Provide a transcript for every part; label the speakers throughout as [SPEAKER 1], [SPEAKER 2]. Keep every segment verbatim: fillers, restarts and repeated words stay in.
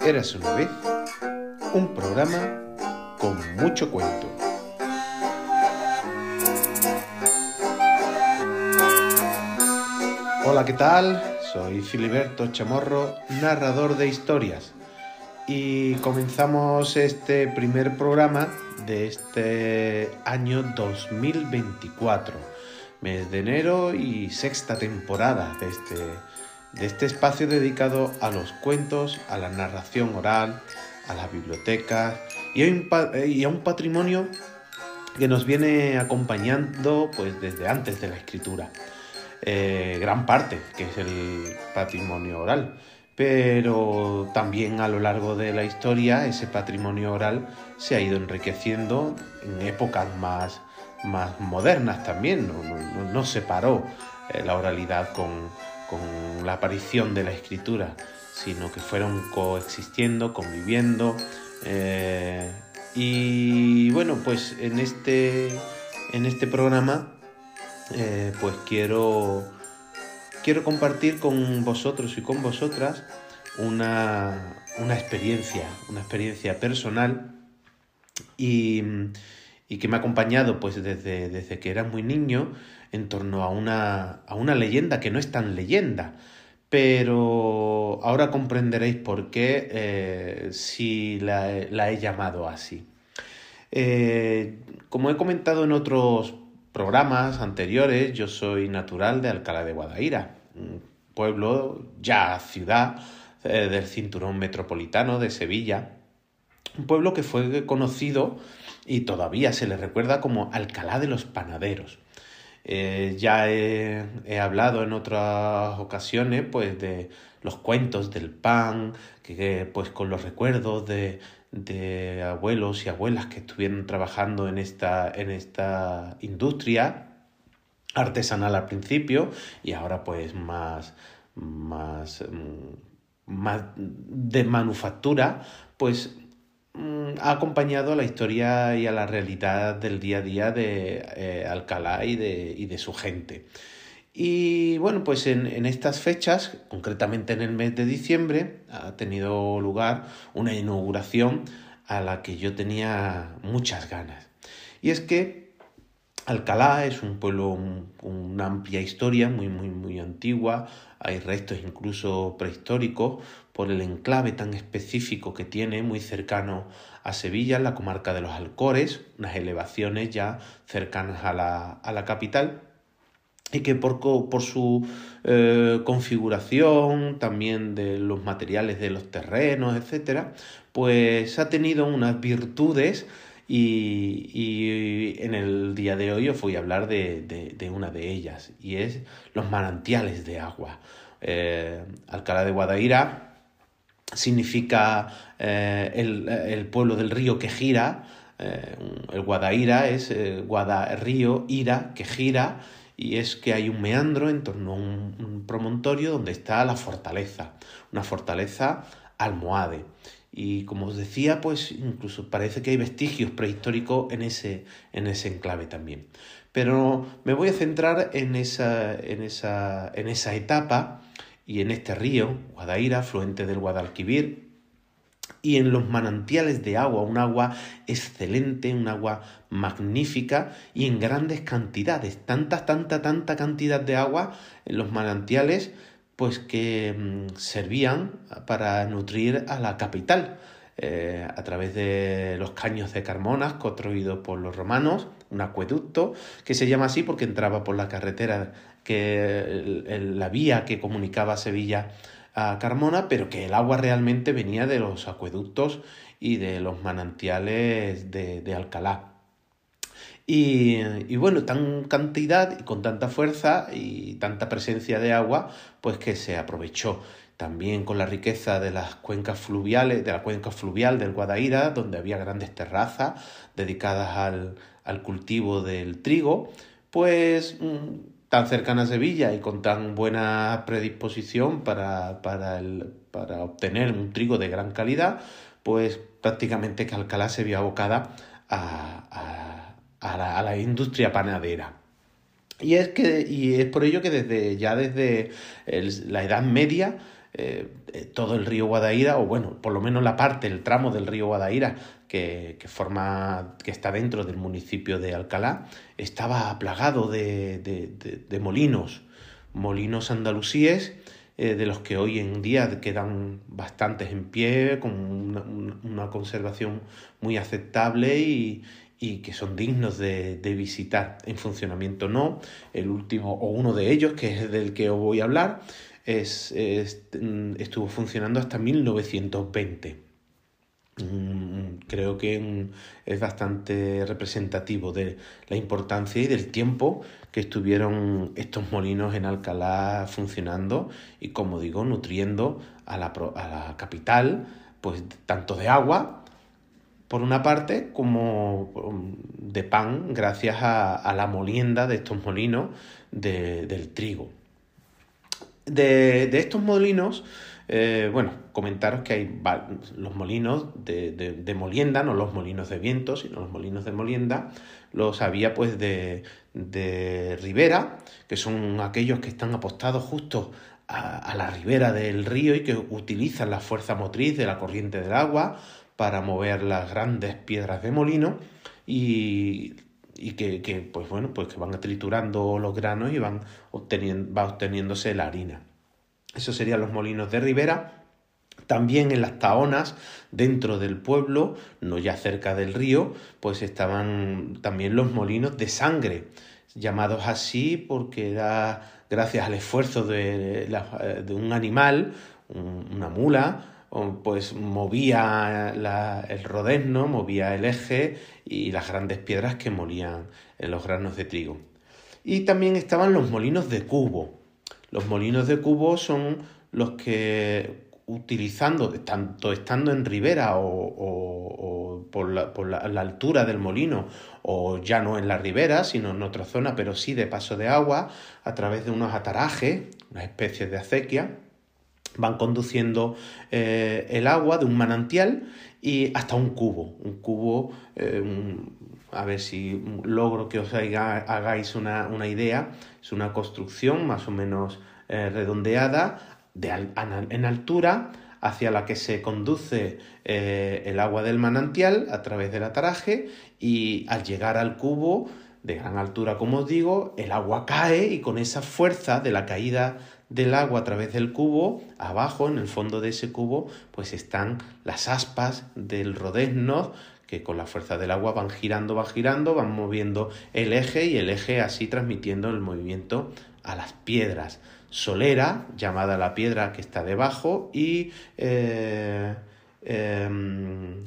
[SPEAKER 1] Érase una vez un programa con mucho cuento. Hola, ¿qué tal? Soy Filiberto Chamorro, narrador de historias. Y comenzamos este primer programa de este año dos mil veinticuatro, mes de enero y sexta temporada de este, de este espacio dedicado a los cuentos, a la narración oral, a las bibliotecas y a un, y a un patrimonio que nos viene acompañando pues desde antes de la escritura. Eh, gran parte, que es el patrimonio oral, pero también a lo largo de la historia ese patrimonio oral se ha ido enriqueciendo en épocas más, más modernas también, no, no, no se paró eh, la oralidad con, con la aparición de la escritura, sino que fueron coexistiendo, conviviendo, eh, y bueno, pues en este, en este programa Eh, pues quiero, quiero compartir con vosotros y con vosotras una, una experiencia, una experiencia personal y, y que me ha acompañado pues desde, desde que era muy niño en torno a una, a una leyenda que no es tan leyenda, pero ahora comprenderéis por qué eh, si la, la he llamado así. Eh, como he comentado en otros programas anteriores, yo soy natural de Alcalá de Guadaira, un pueblo, ya ciudad, eh, del cinturón metropolitano de Sevilla, un pueblo que fue conocido y todavía se le recuerda como Alcalá de los Panaderos. Eh, ya he, he hablado en otras ocasiones pues de los cuentos del pan, que pues con los recuerdos de, de abuelos y abuelas que estuvieron trabajando en esta, en esta industria artesanal al principio y ahora pues más, más, más de manufactura, pues ha acompañado a la historia y a la realidad del día a día de eh, Alcalá y de, y de su gente. Y bueno, pues en, en estas fechas, concretamente en el mes de diciembre, ha tenido lugar una inauguración a la que yo tenía muchas ganas. Y es que Alcalá es un pueblo con una amplia historia, muy, muy, muy antigua. Hay restos incluso prehistóricos por el enclave tan específico que tiene, muy cercano a Sevilla, en la comarca de los Alcores, unas elevaciones ya cercanas a la, a la capital, y que por, por su eh, configuración, también de los materiales de los terrenos, etcétera, pues ha tenido unas virtudes. Y, y en el día de hoy os voy a hablar de, de, de una de ellas, y es los manantiales de agua. Eh, Alcalá de Guadaira significa eh, el, el pueblo del río que gira. Eh, el Guadaira es eh, Guada, río, ira, que gira, y es que hay un meandro en torno a un, un promontorio donde está la fortaleza, una fortaleza almohade. Y como os decía, pues incluso parece que hay vestigios prehistóricos en ese, en ese enclave también. Pero me voy a centrar en esa, en esa, en esa etapa y en este río, Guadaira, afluente del Guadalquivir, y en los manantiales de agua, un agua excelente, un agua magnífica y en grandes cantidades, tanta, tanta, tanta cantidad de agua en los manantiales, pues que mmm, servían para nutrir a la capital eh, a través de los caños de Carmona construidos por los romanos, un acueducto que se llama así porque entraba por la carretera, que el, el, la vía que comunicaba Sevilla a Carmona, pero que el agua realmente venía de los acueductos y de los manantiales de, de Alcalá. Y, y bueno, tan cantidad y con tanta fuerza y tanta presencia de agua, pues que se aprovechó también con la riqueza de las cuencas fluviales, de la cuenca fluvial del Guadaira, donde había grandes terrazas dedicadas al, al cultivo del trigo, pues tan cercana a Sevilla y con tan buena predisposición para, para, el, para obtener un trigo de gran calidad, pues prácticamente que Alcalá se vio abocada a, a A la, a la industria panadera. Y es que y es por ello que desde ya desde el, la Edad Media eh, todo el río Guadaira, o bueno, por lo menos la parte, el tramo del río Guadaira que, que forma, que está dentro del municipio de Alcalá, estaba plagado de, de, de, de molinos, molinos andalusíes, eh, de los que hoy en día quedan bastantes en pie, con una, una conservación muy aceptable y, y que son dignos de, de visitar. En funcionamiento no, el último o uno de ellos, que es del que os voy a hablar, es, es, estuvo funcionando hasta mil novecientos veinte. Creo que es bastante representativo de la importancia y del tiempo que estuvieron estos molinos en Alcalá funcionando y, como digo, nutriendo a la, a la capital, pues tanto de agua por una parte como de pan, gracias a, a la molienda de estos molinos de, del trigo. De, de estos molinos, eh, bueno, comentaros que hay los molinos de, de, de molienda, no los molinos de viento, sino los molinos de molienda, los había pues de, de ribera, que son aquellos que están apostados justo a, a la ribera del río y que utilizan la fuerza motriz de la corriente del agua para mover las grandes piedras de molino y... y que, que pues bueno, pues que van triturando los granos y van obteniendo, va obteniéndose la harina. Esos serían los molinos de ribera. También en las tahonas, dentro del pueblo, no ya cerca del río, pues estaban también los molinos de sangre, llamados así porque era gracias al esfuerzo de, de un animal, una mula, pues movía la, el rodezno, movía el eje y las grandes piedras que molían en los granos de trigo. Y también estaban los molinos de cubo. Los molinos de cubo son los que, utilizando, tanto estando en ribera o, o, o por, la, por la, la altura del molino, o ya no en la ribera, sino en otra zona, pero sí de paso de agua, a través de unos atarajes, unas especies de acequia, van conduciendo eh, el agua de un manantial y hasta un cubo. Un cubo, eh, un, a ver si logro que os haga, hagáis una, una idea, es una construcción más o menos eh, redondeada de al, en altura, hacia la que se conduce eh, el agua del manantial a través del ataraje, y al llegar al cubo de gran altura, como os digo, el agua cae y con esa fuerza de la caída del agua a través del cubo, abajo, en el fondo de ese cubo, pues están las aspas del rodezno que con la fuerza del agua van girando, van girando, van moviendo el eje y el eje así transmitiendo el movimiento a las piedras. Solera, llamada la piedra que está debajo, y eh, eh,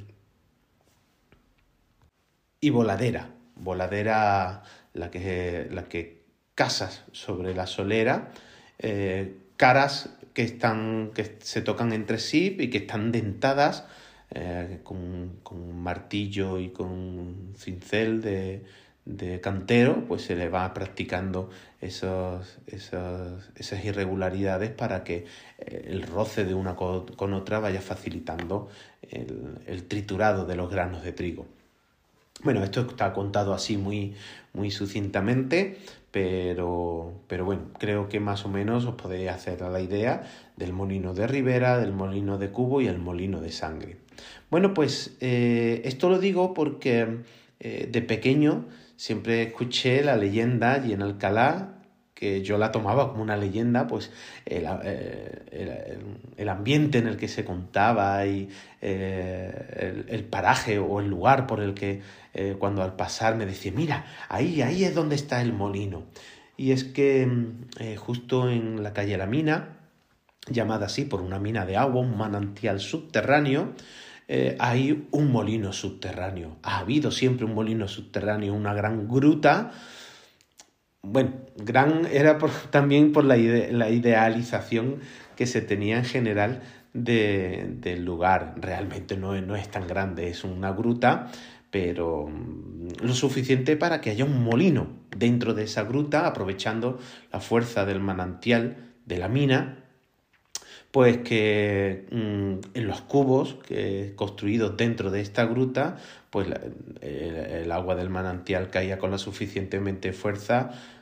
[SPEAKER 1] y voladera, voladera la que, la que casas sobre la solera, eh, caras que, están, que se tocan entre sí y que están dentadas eh, con, con un martillo y con un cincel de, de cantero, pues se le va practicando esos, esos, esas irregularidades para que eh, el roce de una con, con otra vaya facilitando el, el triturado de los granos de trigo. Bueno, esto está contado así muy, muy sucintamente, pero, pero bueno, creo que más o menos os podéis hacer la idea del molino de ribera, del molino de cubo y el molino de sangre. Bueno, pues eh, esto lo digo porque eh, de pequeño siempre escuché la leyenda allí en Alcalá, que yo la tomaba como una leyenda, pues el, el, el ambiente en el que se contaba y eh, el, el paraje o el lugar por el que eh, cuando al pasar me decía, mira, ahí, ahí es donde está el molino. Y es que eh, justo en la calle La Mina, llamada así por una mina de agua, un manantial subterráneo, eh, hay un molino subterráneo. Ha habido siempre un molino subterráneo, una gran gruta. Bueno, gran era por, también por la, ide- la idealización que se tenía en general de, del lugar. Realmente no es, no es tan grande, es una gruta, pero mm, lo suficiente para que haya un molino dentro de esa gruta, aprovechando la fuerza del manantial de la mina, pues que mmm, en los cubos que, construidos dentro de esta gruta, pues la, el, el agua del manantial caía con la suficientemente fuerza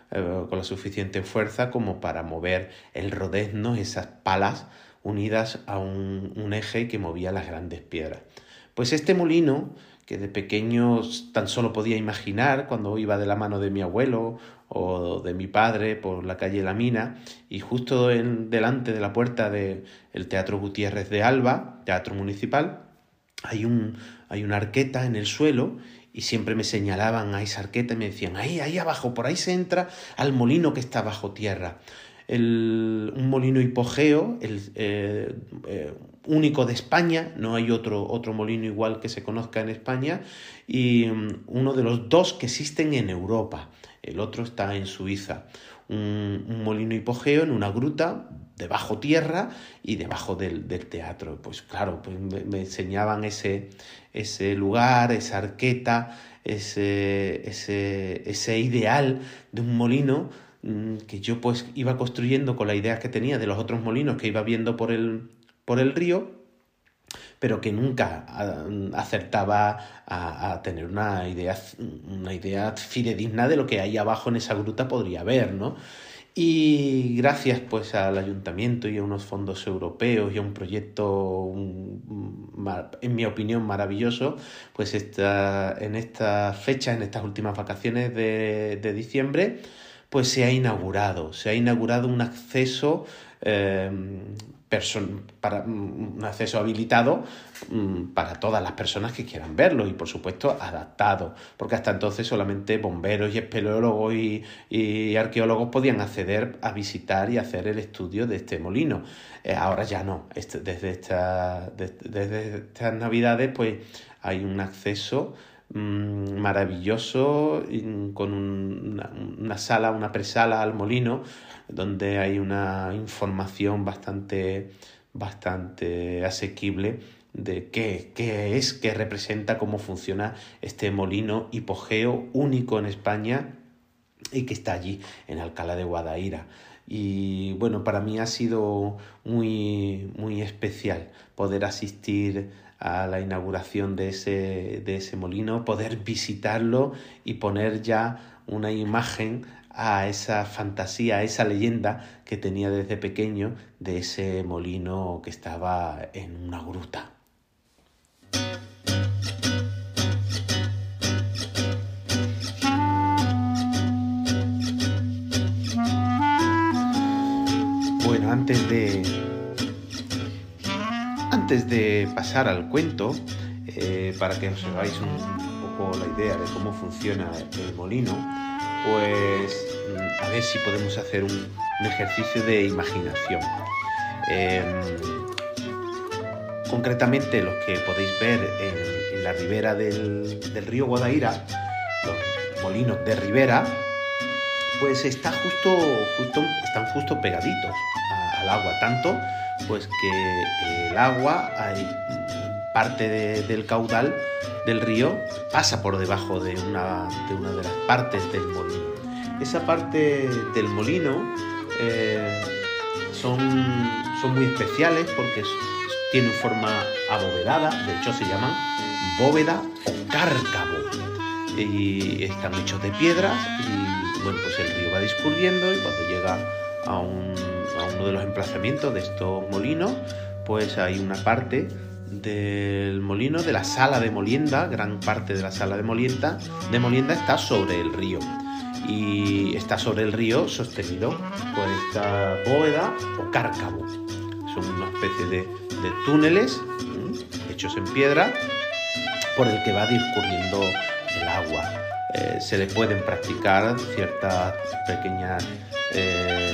[SPEAKER 1] eh, con la suficiente fuerza como para mover el rodezno, esas palas unidas a un, un eje que movía las grandes piedras. Pues este molino, que de pequeño tan solo podía imaginar cuando iba de la mano de mi abuelo o de mi padre por la calle La Mina, y justo en, delante de la puerta del Teatro Gutiérrez de Alba, teatro municipal, hay, un, hay una arqueta en el suelo, y siempre me señalaban a esa arqueta y me decían, ahí, ahí abajo, por ahí se entra al molino que está bajo tierra. El, un molino hipogeo, el eh, eh, único de España, no hay otro, otro molino igual que se conozca en España, y um, uno de los dos que existen en Europa, el otro está en Suiza. Un, un molino hipogeo en una gruta de bajo tierra y debajo del, del teatro. Pues claro, pues me, me enseñaban ese, ese lugar, esa arqueta, ese, ese, ese ideal de un molino que yo pues iba construyendo con las ideas que tenía de los otros molinos que iba viendo por el, por el río, pero que nunca acertaba a, a tener una idea, una idea fidedigna de lo que ahí abajo en esa gruta podría haber, ¿no? Y gracias pues al ayuntamiento y a unos fondos europeos y a un proyecto, en mi opinión, maravilloso, pues esta, en esta fecha, en estas últimas vacaciones de, de diciembre, pues se ha inaugurado, se ha inaugurado un acceso eh, person- para un acceso habilitado um, para todas las personas que quieran verlo, y por supuesto adaptado, porque hasta entonces solamente bomberos y espeleólogos y, y arqueólogos podían acceder a visitar y hacer el estudio de este molino. Eh, ahora ya no, este, desde, esta, de, desde estas navidades pues hay un acceso maravilloso, con un, una, una sala, una presala al molino, donde hay una información bastante, bastante asequible de qué, qué es, qué representa, cómo funciona este molino hipogeo único en España y que está allí en Alcalá de Guadaira. Y bueno, para mí ha sido muy, muy especial poder asistir a la inauguración de ese, de ese molino, poder visitarlo y poner ya una imagen a esa fantasía, a esa leyenda que tenía desde pequeño de ese molino que estaba en una gruta. Bueno, antes de, antes de pasar al cuento, eh, para que os hagáis un poco la idea de cómo funciona el molino, pues a ver si podemos hacer un, un ejercicio de imaginación. Eh, concretamente, los que podéis ver en, en la ribera del, del río Guadaira, los molinos de ribera, pues está justo, justo, están justo pegaditos a, al agua, tanto pues que el agua, hay parte de, del caudal del río pasa por debajo de una, de una de las partes del molino. Esa parte del molino eh, son, son muy especiales porque tienen forma abovedada, de hecho se llaman bóveda o cárcavo, y están hechos de piedras, y bueno, pues el río va discurriendo, y cuando llega a, un, a uno de los emplazamientos de estos molinos, pues hay una parte del molino, de la sala de molienda, gran parte de la sala de molienda, de molienda está sobre el río, y está sobre el río sostenido por esta bóveda o cárcavo. Son una especie de, de túneles ¿eh? hechos en piedra por el que va discurriendo el agua. Eh, se le pueden practicar ciertas pequeñas eh,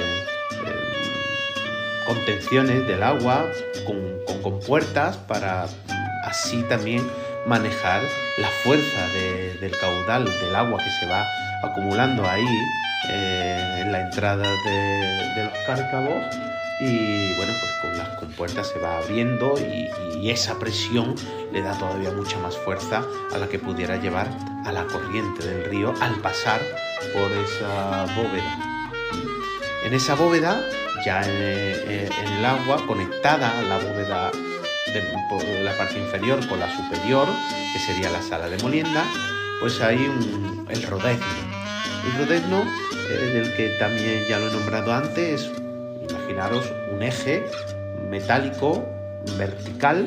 [SPEAKER 1] eh, contenciones del agua con, con compuertas para así también manejar la fuerza de, del caudal del agua que se va acumulando ahí eh, en la entrada de, de los cárcavos, y bueno, pues con las compuertas se va abriendo, y, y esa presión le da todavía mucha más fuerza a la que pudiera llevar a la corriente del río al pasar por esa bóveda. En esa bóveda, ya en, en el agua, conectada a la bóveda de, por la parte inferior con la superior, que sería la sala de molienda, pues hay un, el rodezno. El rodezno del que también ya lo he nombrado antes. Imaginaros un eje metálico vertical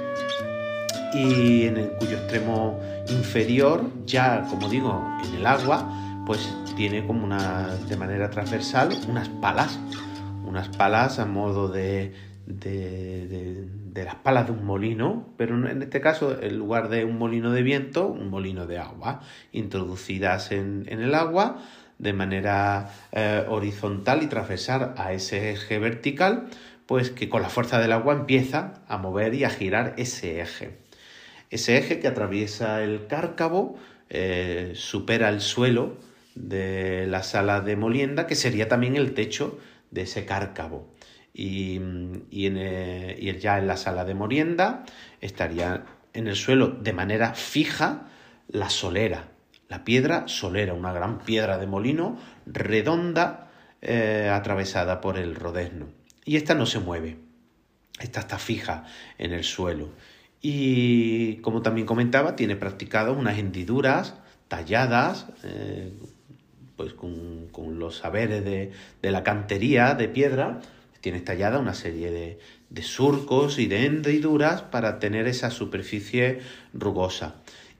[SPEAKER 1] y en el cuyo extremo inferior, ya como digo, en el agua, pues tiene como una, de manera transversal, unas palas, unas palas a modo de, de, de, de las palas de un molino, pero en este caso, en lugar de un molino de viento, un molino de agua, introducidas en, en el agua de manera eh, horizontal y transversal a ese eje vertical, pues que con la fuerza del agua empieza a mover y a girar ese eje. Ese eje que atraviesa el cárcavo eh, supera el suelo de la sala de molienda, que sería también el techo de ese cárcavo. Y, y, en, eh, y ya en la sala de molienda estaría en el suelo de manera fija la solera, la piedra solera, una gran piedra de molino redonda eh, atravesada por el rodezno. Y esta no se mueve, esta está fija en el suelo. Y como también comentaba, tiene practicadas unas hendiduras talladas eh, pues con, con los saberes de, de la cantería de piedra. Tiene tallada una serie de, de surcos y de hendiduras para tener esa superficie rugosa.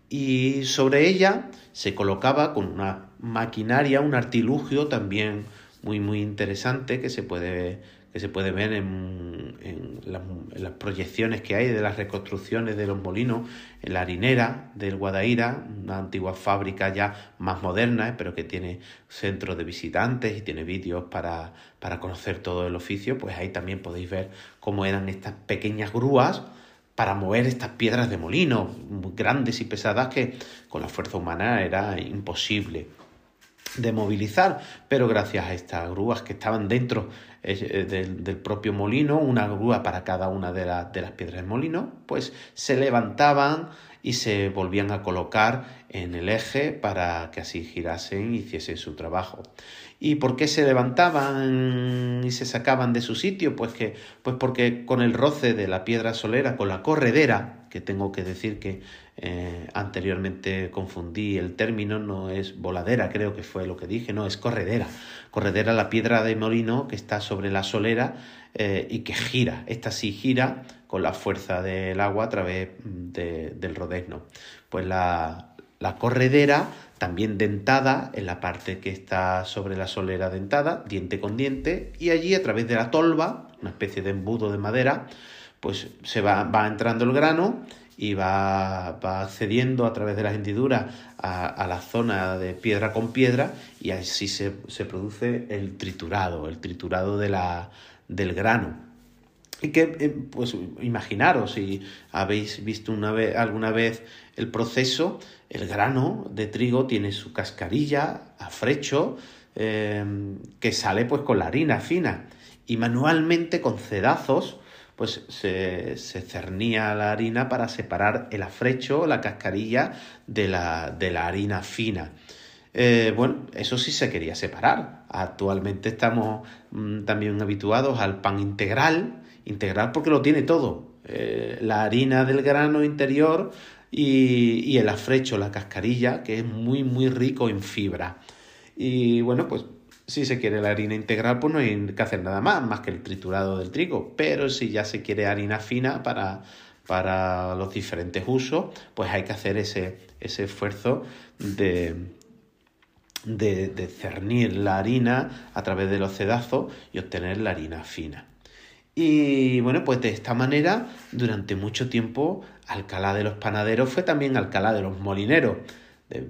[SPEAKER 1] Y sobre ella se colocaba con una maquinaria, un artilugio también muy, muy interesante que se puede, que se puede ver en, en, las, en las proyecciones que hay de las reconstrucciones de los molinos, en la harinera del Guadaíra, una antigua fábrica ya más moderna, pero que tiene centros de visitantes y tiene vídeos para, para conocer todo el oficio. Pues ahí también podéis ver cómo eran estas pequeñas grúas para mover estas piedras de molino, muy grandes y pesadas, que con la fuerza humana era imposible de movilizar, pero gracias a estas grúas que estaban dentro eh, del, del propio molino, una grúa para cada una de, la, de las piedras del molino, pues se levantaban y se volvían a colocar en el eje para que así girasen y hiciesen su trabajo. ¿Y por qué se levantaban y se sacaban de su sitio? Pues, que, pues porque con el roce de la piedra solera, con la corredera, que tengo que decir que eh, anteriormente confundí el término, no es voladera, creo que fue lo que dije, no, es corredera. Corredera, la piedra de molino que está sobre la solera eh, y que gira. Esta sí gira con la fuerza del agua a través de, del rodezno. Pues la, la corredera, también dentada en la parte que está sobre la solera dentada, diente con diente, y allí a través de la tolva, una especie de embudo de madera, pues se va, va entrando el grano y va, va accediendo a través de las hendiduras a, a la zona de piedra con piedra, y así se, se produce el triturado, el triturado de la, del grano. Y que, pues imaginaros, si habéis visto una vez, alguna vez el proceso, el grano de trigo tiene su cascarilla a frecho eh, que sale pues con la harina fina, y manualmente con cedazos pues se, se cernía la harina para separar el afrecho, la cascarilla de la, de la harina fina. Eh, bueno, eso sí se quería separar. Actualmente estamos mmm, también habituados al pan integral, integral porque lo tiene todo, eh, la harina del grano interior y, y el afrecho, la cascarilla, que es muy muy rico en fibra. Y bueno, pues si se quiere la harina integral, pues no hay que hacer nada más, más que el triturado del trigo. Pero si ya se quiere harina fina para, para los diferentes usos, pues hay que hacer ese, ese esfuerzo de, de, de cernir la harina a través de los cedazos y obtener la harina fina. Y bueno, pues de esta manera, durante mucho tiempo, Alcalá de los Panaderos fue también Alcalá de los Molineros, de,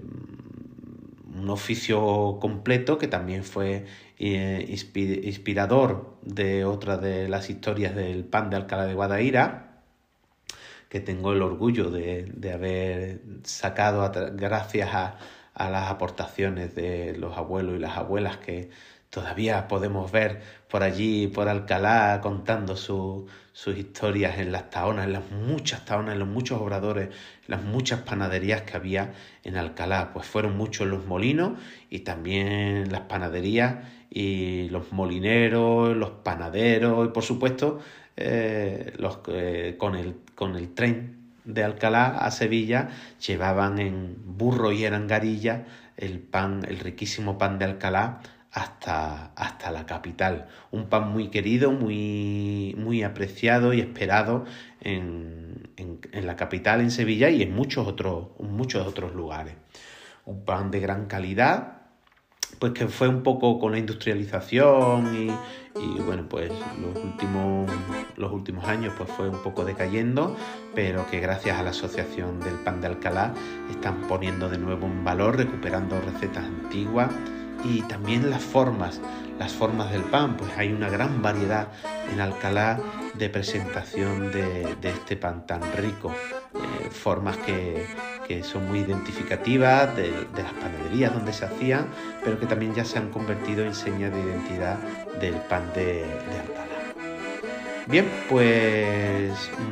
[SPEAKER 1] un oficio completo que también fue eh, inspirador de otra de las historias del pan de Alcalá de Guadaíra, que tengo el orgullo de, de haber sacado a, gracias a, a las aportaciones de los abuelos y las abuelas, que todavía podemos ver por allí, por Alcalá, contando su, sus historias en las taonas, en las muchas taonas, en los muchos obradores, en las muchas panaderías que había en Alcalá. Pues fueron muchos los molinos y también las panaderías y los molineros, los panaderos y por supuesto eh, los eh, con el, con el tren de Alcalá a Sevilla llevaban en burro y en angarilla el pan, el riquísimo pan de Alcalá hasta, hasta la capital. Un pan muy querido, muy, muy apreciado y esperado en, en, en la capital, en Sevilla, y en muchos otros, muchos otros lugares. Un pan de gran calidad, pues que fue un poco con la industrialización y, y bueno, pues los últimos, los últimos años pues fue un poco decayendo, pero que gracias a la Asociación del Pan de Alcalá están poniendo de nuevo en valor, recuperando recetas antiguas y también las formas, las formas del pan. Pues hay una gran variedad en Alcalá de presentación de, de este pan tan rico, eh, formas que, que son muy identificativas de, de las panaderías donde se hacían, pero que también ya se han convertido en señas de identidad del pan de, de Alcalá. Bien, pues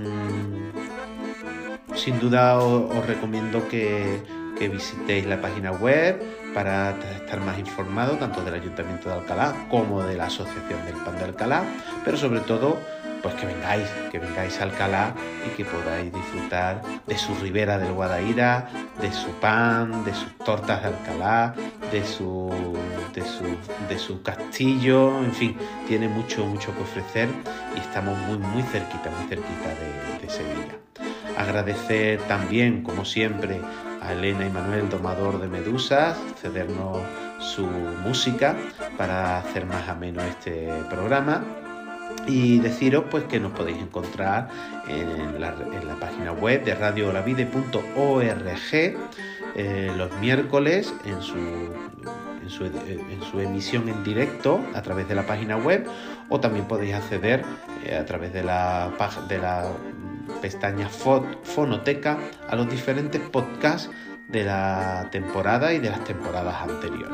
[SPEAKER 1] mmm, sin duda os, os recomiendo que, que visitéis la página web para estar más informados tanto del Ayuntamiento de Alcalá como de la Asociación del Pan de Alcalá, pero sobre todo pues que vengáis, que vengáis a Alcalá y que podáis disfrutar de su ribera del Guadaíra, de su pan, de sus tortas de Alcalá, de su, de su, de su castillo, en fin, tiene mucho, mucho que ofrecer y estamos muy, muy cerquita, muy cerquita de, de Sevilla. Agradecer también, como siempre, a Elena y Manuel, domador de medusas, cedernos su música para hacer más ameno este programa. Y deciros pues que nos podéis encontrar en la, en la página web de radio olavide punto org eh, los miércoles en su, en, su, en su emisión en directo a través de la página web, o también podéis acceder eh, a través de la, de la pestaña Fonoteca a los diferentes podcasts de la temporada y de las temporadas anteriores.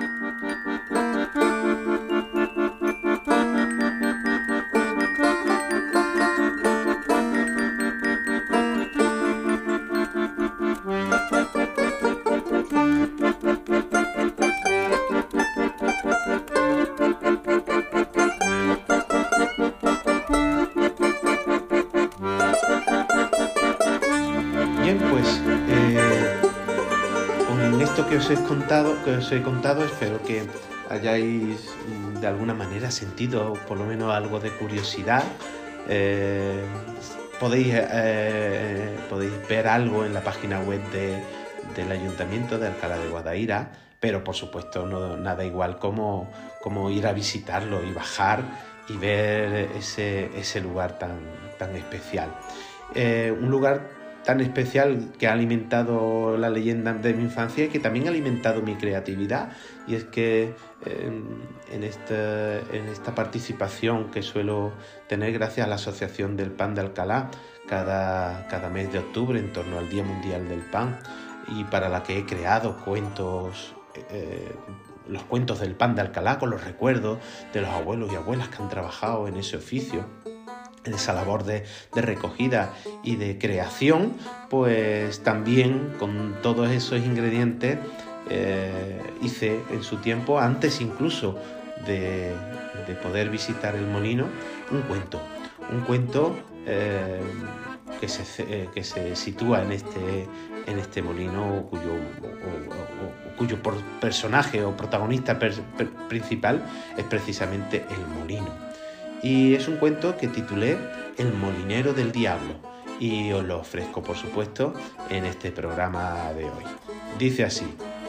[SPEAKER 1] Que os he contado, que os he contado, espero que hayáis de alguna manera sentido por lo menos algo de curiosidad. Eh, podéis, eh, podéis ver algo en la página web de, del Ayuntamiento de Alcalá de Guadaíra, pero por supuesto no, nada igual como, como ir a visitarlo y bajar y ver ese, ese lugar tan, tan especial. Eh, un lugar tan especial que ha alimentado la leyenda de mi infancia y que también ha alimentado mi creatividad, y es que eh, en, este, en esta participación que suelo tener gracias a la Asociación del Pan de Alcalá cada, cada mes de octubre en torno al Día Mundial del Pan, y para la que he creado cuentos, eh, los cuentos del pan de Alcalá con los recuerdos de los abuelos y abuelas que han trabajado en ese oficio, en esa labor de, de recogida y de creación, pues también con todos esos ingredientes eh, hice en su tiempo, antes incluso de, de poder visitar el molino, un cuento, un cuento eh, que, se, eh, que se sitúa en este, en este molino cuyo, o, o, cuyo personaje o protagonista per, per, principal es precisamente el molino. Y es un cuento que titulé El molinero del diablo, y os lo ofrezco, por supuesto, en este programa de hoy. Dice así: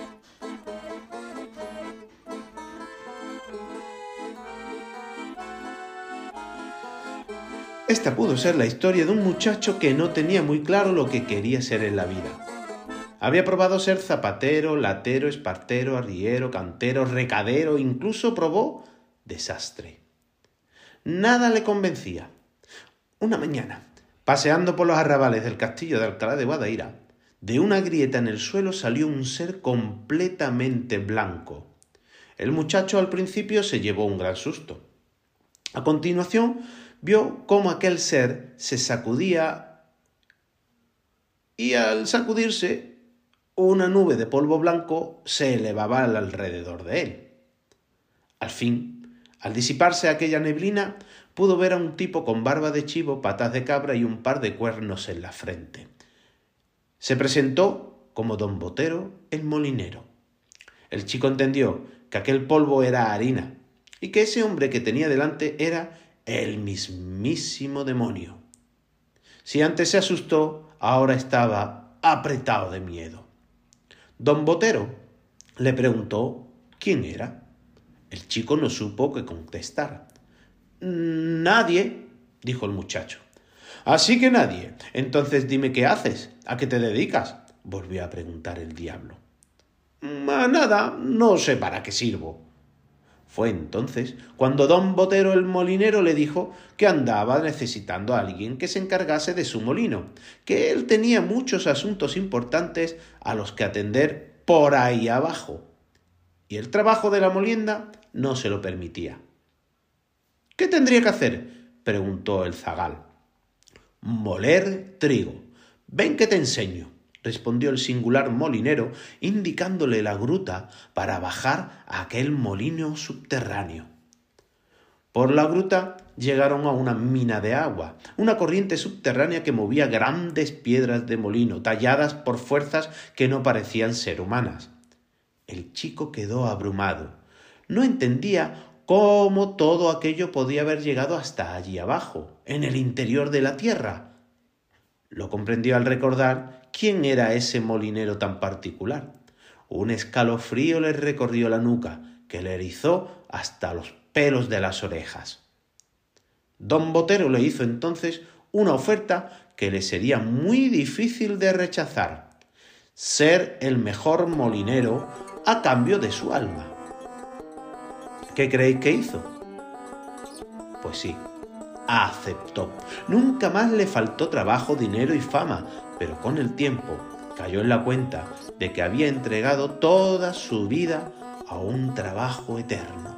[SPEAKER 1] esta pudo ser la historia de un muchacho que no tenía muy claro lo que quería ser en la vida. Había probado ser zapatero, latero, espartero, arriero, cantero, recadero, incluso probó desastre. Nada le convencía. Una mañana, paseando por los arrabales del castillo de Alcalá de Guadaíra, de una grieta en el suelo salió un ser completamente blanco. El muchacho al principio se llevó un gran susto. A continuación, vio cómo aquel ser se sacudía y al sacudirse, una nube de polvo blanco se elevaba alrededor de él. Al fin, al disiparse aquella neblina, pudo ver a un tipo con barba de chivo, patas de cabra y un par de cuernos en la frente. Se presentó como don Botero el molinero. El chico entendió que aquel polvo era harina y que ese hombre que tenía delante era el mismísimo demonio. Si antes se asustó, ahora estaba apretado de miedo. Don Botero le preguntó quién era. El chico no supo qué contestar. «Nadie», dijo el muchacho. «Así que nadie. Entonces dime qué haces, a qué te dedicas», volvió a preguntar el diablo. «A nada, no sé para qué sirvo». Fue entonces cuando don Botero el molinero le dijo que andaba necesitando a alguien que se encargase de su molino, que él tenía muchos asuntos importantes a los que atender por ahí abajo, y el trabajo de la molienda no se lo permitía. «¿Qué tendría que hacer?», preguntó el zagal. «Moler trigo. Ven que te enseño», respondió el singular molinero, indicándole la gruta para bajar a aquel molino subterráneo. Por la gruta llegaron a una mina de agua, una corriente subterránea que movía grandes piedras de molino, talladas por fuerzas que no parecían ser humanas. El chico quedó abrumado. No entendía cómo todo aquello podía haber llegado hasta allí abajo, en el interior de la tierra. Lo comprendió al recordar quién era ese molinero tan particular. Un escalofrío le recorrió la nuca, que le erizó hasta los pelos de las orejas. Don Botero le hizo entonces una oferta que le sería muy difícil de rechazar: ser el mejor molinero a cambio de su alma. ¿Qué creéis que hizo? Pues sí, aceptó. Nunca más le faltó trabajo, dinero y fama, pero con el tiempo cayó en la cuenta de que había entregado toda su vida a un trabajo eterno.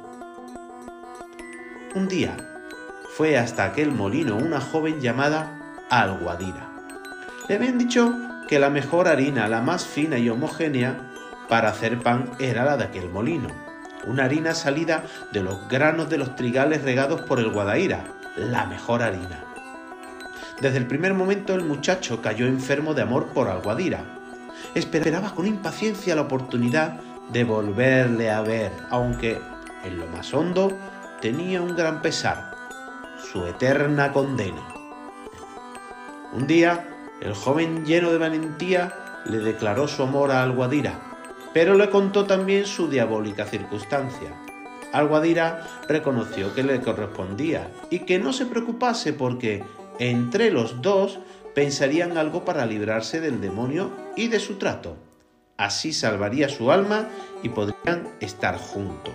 [SPEAKER 1] Un día fue hasta aquel molino una joven llamada Alguadira. Le habían dicho que la mejor harina, la más fina y homogénea para hacer pan, era la de aquel molino, una harina salida de los granos de los trigales regados por el Guadaíra, la mejor harina. Desde el primer momento el muchacho cayó enfermo de amor por Alguadira. Esperaba con impaciencia la oportunidad de volverle a ver, aunque en lo más hondo tenía un gran pesar: su eterna condena. Un día, el joven, lleno de valentía, le declaró su amor a Alguadira, pero le contó también su diabólica circunstancia. Alguadira reconoció que le correspondía y que no se preocupase porque entre los dos pensarían algo para librarse del demonio y de su trato. Así salvaría su alma y podrían estar juntos.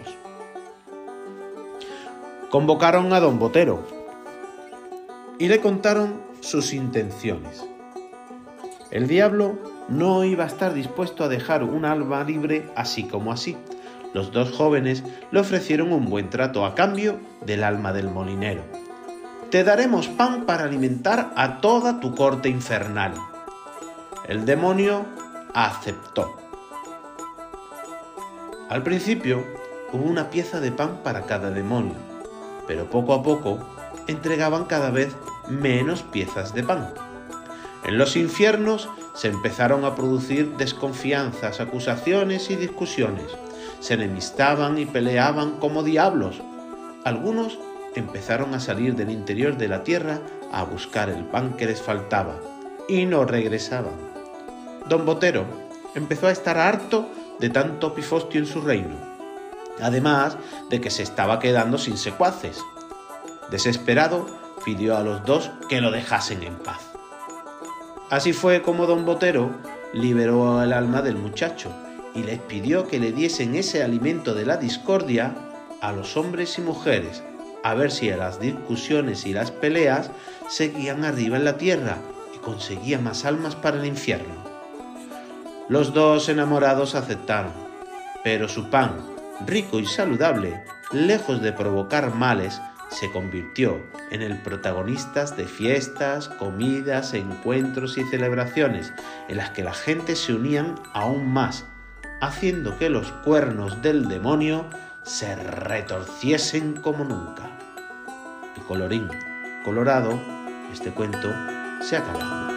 [SPEAKER 1] Convocaron a don Botero y le contaron sus intenciones. El diablo no iba a estar dispuesto a dejar un alma libre así como así. Los dos jóvenes le ofrecieron un buen trato a cambio del alma del molinero. «Te daremos pan para alimentar a toda tu corte infernal». El demonio aceptó. Al principio hubo una pieza de pan para cada demonio, pero poco a poco entregaban cada vez menos piezas de pan. En los infiernos se empezaron a producir desconfianzas, acusaciones y discusiones. Se enemistaban y peleaban como diablos. Algunos empezaron a salir del interior de la tierra a buscar el pan que les faltaba y no regresaban. Don Botero empezó a estar harto de tanto pifostio en su reino, además de que se estaba quedando sin secuaces. Desesperado, pidió a los dos que lo dejasen en paz. Así fue como don Botero liberó el alma del muchacho y les pidió que le diesen ese alimento de la discordia a los hombres y mujeres, a ver si las discusiones y las peleas seguían arriba en la tierra y conseguían más almas para el infierno. Los dos enamorados aceptaron, pero su pan, rico y saludable, lejos de provocar males, se convirtió en el protagonista de fiestas, comidas, encuentros y celebraciones en las que la gente se unían aún más, haciendo que los cuernos del demonio se retorciesen como nunca. Y colorín colorado, este cuento se ha acabado.